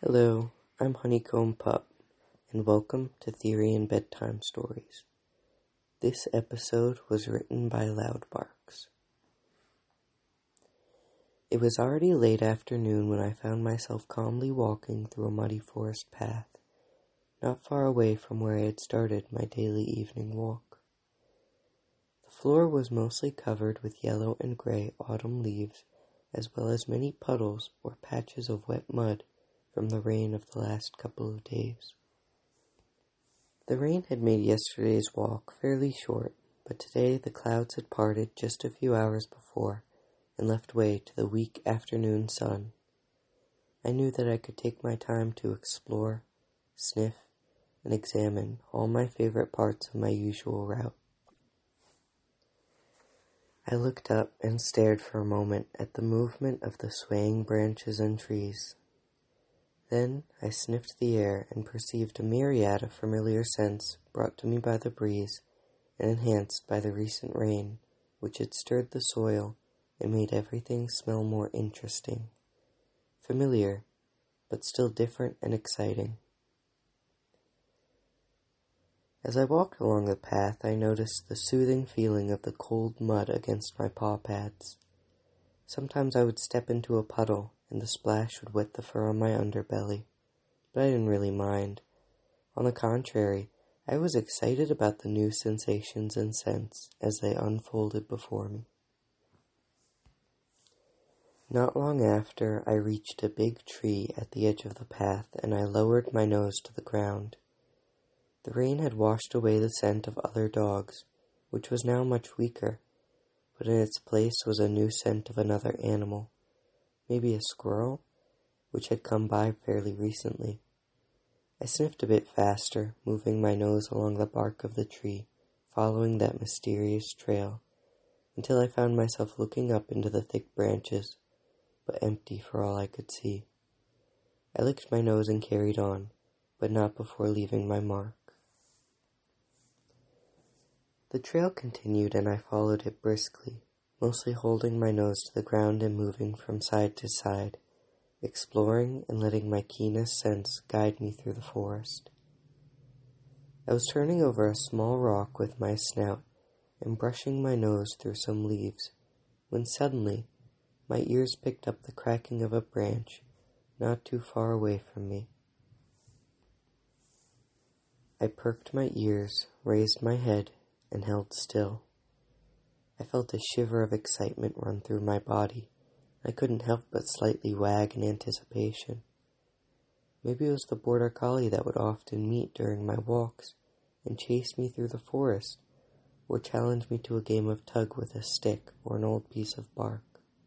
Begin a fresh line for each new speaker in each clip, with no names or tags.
Hello, I'm Honeycomb Pup, and welcome to Theory and Bedtime Stories. This episode was written by Loudbarks. It was already late afternoon when I found myself calmly walking through a muddy forest path, not far away from where I had started my daily evening walk. The floor was mostly covered with yellow and gray autumn leaves, as well as many puddles or patches of wet mud from the rain of the last couple of days. The rain had made yesterday's walk fairly short, but today the clouds had parted just a few hours before and left way to the weak afternoon sun. I knew that I could take my time to explore, sniff, and examine all my favorite parts of my usual route. I looked up and stared for a moment at the movement of the swaying branches and trees. Then I sniffed the air and perceived a myriad of familiar scents brought to me by the breeze and enhanced by the recent rain, which had stirred the soil and made everything smell more interesting. Familiar, but still different and exciting. As I walked along the path, I noticed the soothing feeling of the cold mud against my paw pads. Sometimes I would step into a puddle, and the splash would wet the fur on my underbelly, but I didn't really mind. On the contrary, I was excited about the new sensations and scents as they unfolded before me. Not long after, I reached a big tree at the edge of the path, and I lowered my nose to the ground. The rain had washed away the scent of other dogs, which was now much weaker, but in its place was a new scent of another animal. Maybe a squirrel, which had come by fairly recently. I sniffed a bit faster, moving my nose along the bark of the tree, following that mysterious trail, until I found myself looking up into the thick branches, but empty for all I could see. I licked my nose and carried on, but not before leaving my mark. The trail continued, and I followed it briskly, mostly holding my nose to the ground and moving from side to side, exploring and letting my keenest sense guide me through the forest. I was turning over a small rock with my snout and brushing my nose through some leaves, when suddenly my ears picked up the cracking of a branch not too far away from me. I perked my ears, raised my head, and held still. I felt a shiver of excitement run through my body. I couldn't help but slightly wag in anticipation. Maybe it was the border collie that would often meet during my walks and chase me through the forest, or challenge me to a game of tug with a stick or an old piece of bark.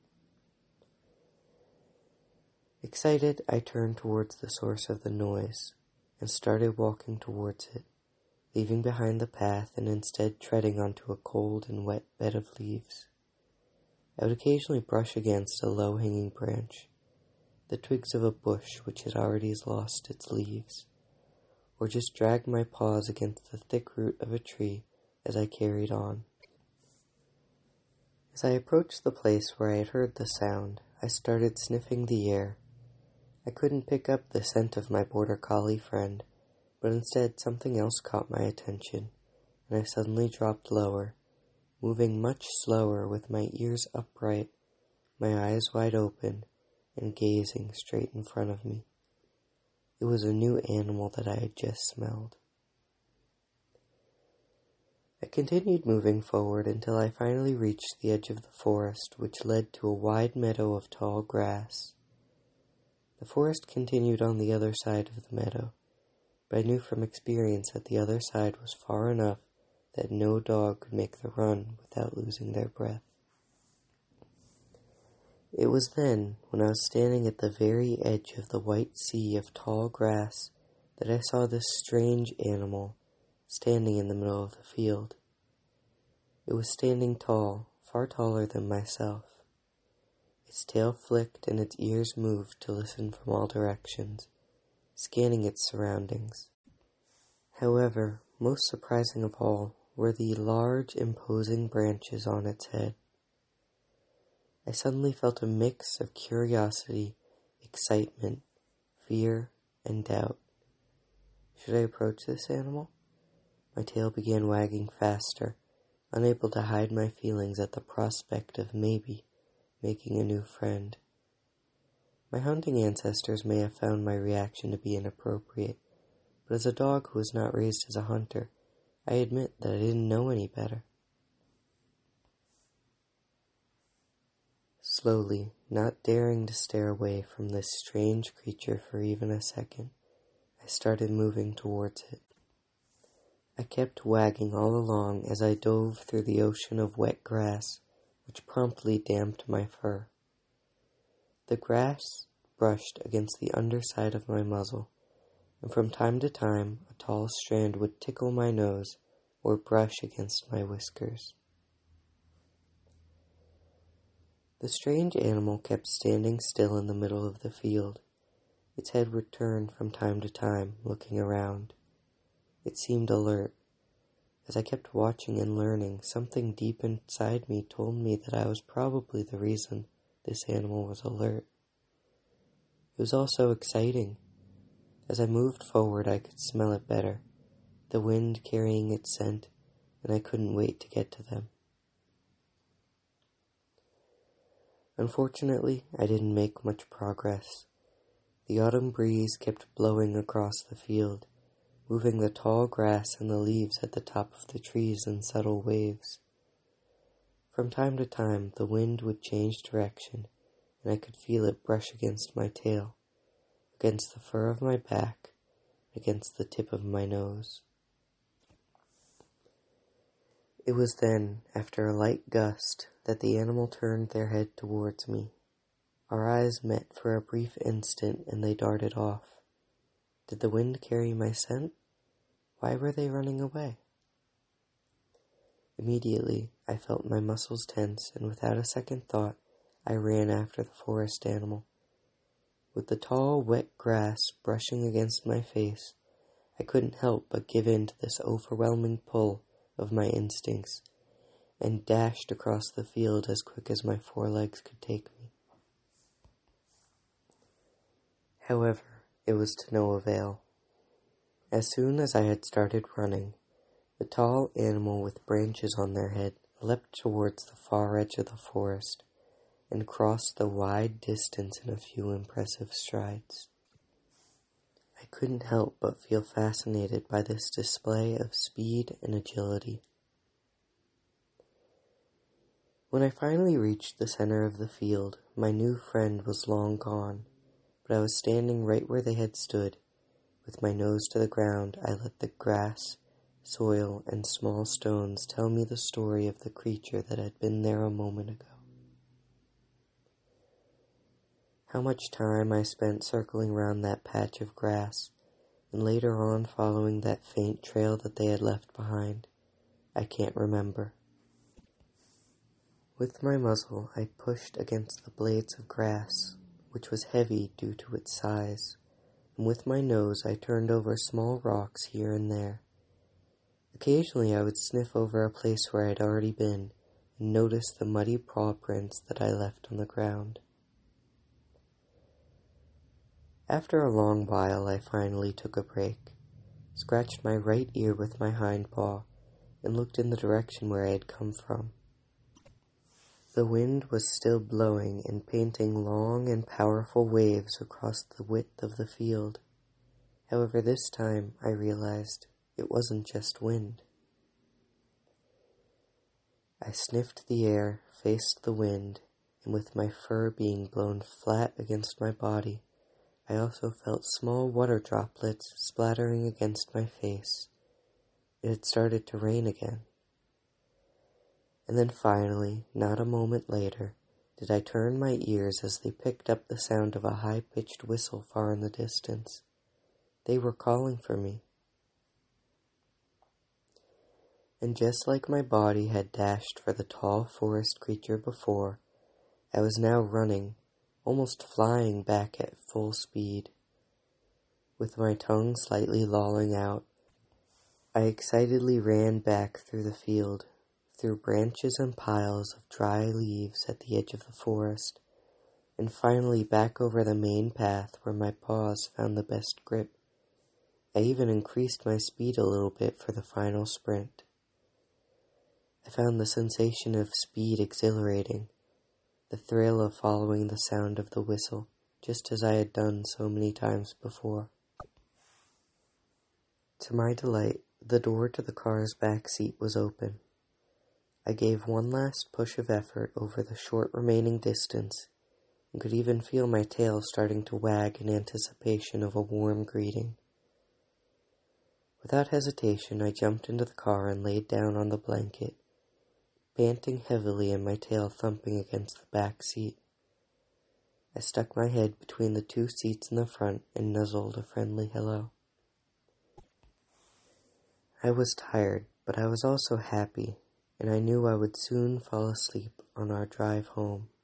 Excited, I turned towards the source of the noise and started walking towards it, leaving behind the path and instead treading onto a cold and wet bed of leaves. I would occasionally brush against a low-hanging branch, the twigs of a bush which had already lost its leaves, or just drag my paws against the thick root of a tree as I carried on. As I approached the place where I had heard the sound, I started sniffing the air. I couldn't pick up the scent of my border collie friend, but instead something else caught my attention, and I suddenly dropped lower, moving much slower with my ears upright, my eyes wide open, and gazing straight in front of me. It was a new animal that I had just smelled. I continued moving forward until I finally reached the edge of the forest, which led to a wide meadow of tall grass. The forest continued on the other side of the meadow, but I knew from experience that the other side was far enough that no dog could make the run without losing their breath. It was then, when I was standing at the very edge of the white sea of tall grass, that I saw this strange animal standing in the middle of the field. It was standing tall, far taller than myself. Its tail flicked and its ears moved to listen from all directions, scanning its surroundings. However, most surprising of all were the large, imposing branches on its head. I suddenly felt a mix of curiosity, excitement, fear, and doubt. Should I approach this animal? My tail began wagging faster, unable to hide my feelings at the prospect of maybe making a new friend. My hunting ancestors may have found my reaction to be inappropriate, but as a dog who was not raised as a hunter, I admit that I didn't know any better. Slowly, not daring to stare away from this strange creature for even a second, I started moving towards it. I kept wagging all along as I dove through the ocean of wet grass, which promptly damped my fur. The grass brushed against the underside of my muzzle, and from time to time a tall strand would tickle my nose or brush against my whiskers. The strange animal kept standing still in the middle of the field. Its head would turn from time to time, looking around. It seemed alert. As I kept watching and learning, something deep inside me told me that I was probably the reason this animal was alert. It was also exciting. As I moved forward, I could smell it better, the wind carrying its scent, and I couldn't wait to get to them. Unfortunately, I didn't make much progress. The autumn breeze kept blowing across the field, moving the tall grass and the leaves at the top of the trees in subtle waves. From time to time, the wind would change direction, and I could feel it brush against my tail, against the fur of my back, against the tip of my nose. It was then, after a light gust, that the animal turned their head towards me. Our eyes met for a brief instant and they darted off. Did the wind carry my scent? Why were they running away? Immediately, I felt my muscles tense, and without a second thought, I ran after the forest animal. With the tall, wet grass brushing against my face, I couldn't help but give in to this overwhelming pull of my instincts, and dashed across the field as quick as my forelegs could take me. However, it was to no avail. As soon as I had started running, the tall animal with branches on their head leapt towards the far edge of the forest and crossed the wide distance in a few impressive strides. I couldn't help but feel fascinated by this display of speed and agility. When I finally reached the center of the field, my new friend was long gone, but I was standing right where they had stood. With my nose to the ground, I let the grass, soil, and small stones tell me the story of the creature that had been there a moment ago. How much time I spent circling round that patch of grass, and later on following that faint trail that they had left behind, I can't remember. With my muzzle, I pushed against the blades of grass, which was heavy due to its size, and with my nose I turned over small rocks here and there. Occasionally I would sniff over a place where I had already been, and notice the muddy paw prints that I left on the ground. After a long while, I finally took a break, scratched my right ear with my hind paw, and looked in the direction where I had come from. The wind was still blowing and painting long and powerful waves across the width of the field. However, this time I realized it wasn't just wind. I sniffed the air, faced the wind, and with my fur being blown flat against my body, I also felt small water droplets splattering against my face. It had started to rain again. And then finally, not a moment later, did I turn my ears as they picked up the sound of a high-pitched whistle far in the distance. They were calling for me. And just like my body had dashed for the tall forest creature before, I was now running, almost flying back at full speed. With my tongue slightly lolling out, I excitedly ran back through the field, through branches and piles of dry leaves at the edge of the forest, and finally back over the main path where my paws found the best grip. I even increased my speed a little bit for the final sprint. I found the sensation of speed exhilarating, the thrill of following the sound of the whistle, just as I had done so many times before. To my delight, the door to the car's back seat was open. I gave one last push of effort over the short remaining distance and could even feel my tail starting to wag in anticipation of a warm greeting. Without hesitation, I jumped into the car and laid down on the blanket, panting heavily and my tail thumping against the back seat. I stuck my head between the two seats in the front and nuzzled a friendly hello. I was tired, but I was also happy, and I knew I would soon fall asleep on our drive home.